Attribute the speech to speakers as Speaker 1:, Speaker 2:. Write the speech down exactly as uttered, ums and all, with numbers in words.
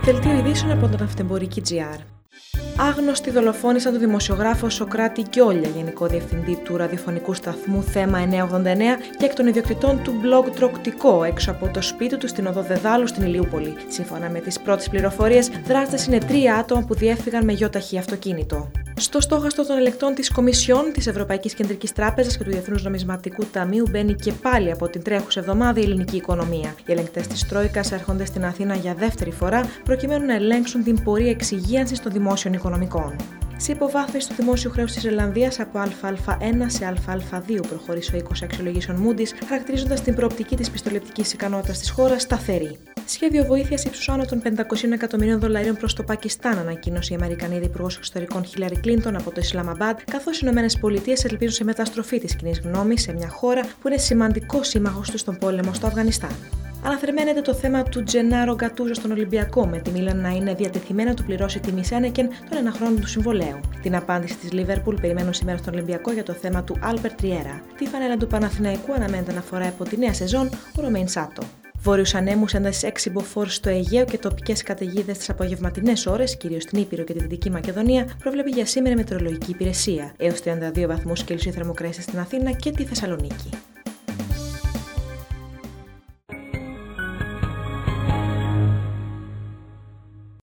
Speaker 1: Δελτίο ειδήσεων από τον Ναυτεμπορική τζι αρ. Άγνωστοι δολοφόνησαν τον δημοσιογράφο Σωκράτη Γκιόλια, γενικό διευθυντή του ραδιοφωνικού σταθμού Θέμα εννιακόσια ογδόντα εννέα και εκ των ιδιοκτητών του blog Τροκτικό, έξω από το σπίτι του στην οδό Δεδάλου στην Ηλιούπολη. Σύμφωνα με τις πρώτες πληροφορίες, δράστες είναι τρία άτομα που διέφυγαν με γιοταχή αυτοκίνητο. Στο στόχαστρο των ελεκτών της Κομισιόν, της Ευρωπαϊκής Κεντρικής Τράπεζας και του Διεθνούς Νομισματικού Ταμείου μπαίνει και πάλι από την τρέχουσα εβδομάδα η ελληνική οικονομία. Οι ελεγκτές της Τρόικας έρχονται στην Αθήνα για δεύτερη φορά προκειμένου να ελέγξουν την πορεία εξυγίανσης των δημόσιων οικονομικών. Σε υποβάθμιση του δημόσιου χρέους της Ιρλανδίας από Α Α ένα σε Α Α δύο προχωρήσει ο οίκος αξιολογήσεων Moody's, χαρακτηρίζοντας την προοπτική της πιστοληπτικής ικανότητας της χώρας σταθερή. Σχέδιο βοήθειας ύψους άνω των πεντακόσιων εκατομμυρίων δολαρίων προς το Πακιστάν, ανακοίνωσε η Αμερικανίδη Υπουργός Εξωτερικών Χίλαρη Κλίντον από το Ισλαμαμπάντ, καθώς οι ΗΠΑ ελπίζουν σε μεταστροφή της κοινής γνώμης σε μια χώρα που είναι σημαντικός σύμμαχος του στον πόλεμο στο Αφγανιστάν. Αναθερμαίνεται το θέμα του Τζενάρο Γκατούζο στον Ολυμπιακό, με τη Μίλαν να είναι διατεθειμένη να του πληρώσει τιμή Σένεκεν τον ένα χρόνο του συμβολέου. Την απάντηση της Λίβερπουλ περιμένουν σήμερα στον Ολυμπιακό για το θέμα του Άλμπερτ Τριέρα. Τη φανέλα του Παναθηναϊκού αναμένεται να φοράει από τη νέα σεζόν ο Ρωμέιν Σάτο. Βόρειους ανέμους έντασης έξι μποφόρ στο Αιγαίο και τοπικές καταιγίδες στις απογευματινές ώρες, κυρίως στην Ήπειρο και τη Δυτική Μακεδονία, προβλέπει για σήμερα η Μετεωρολογική Υπηρεσία. Έως τριάντα δύο βαθμούς Κελσίου θερμοκρασία στην Αθήνα και τη Θεσσαλονίκη.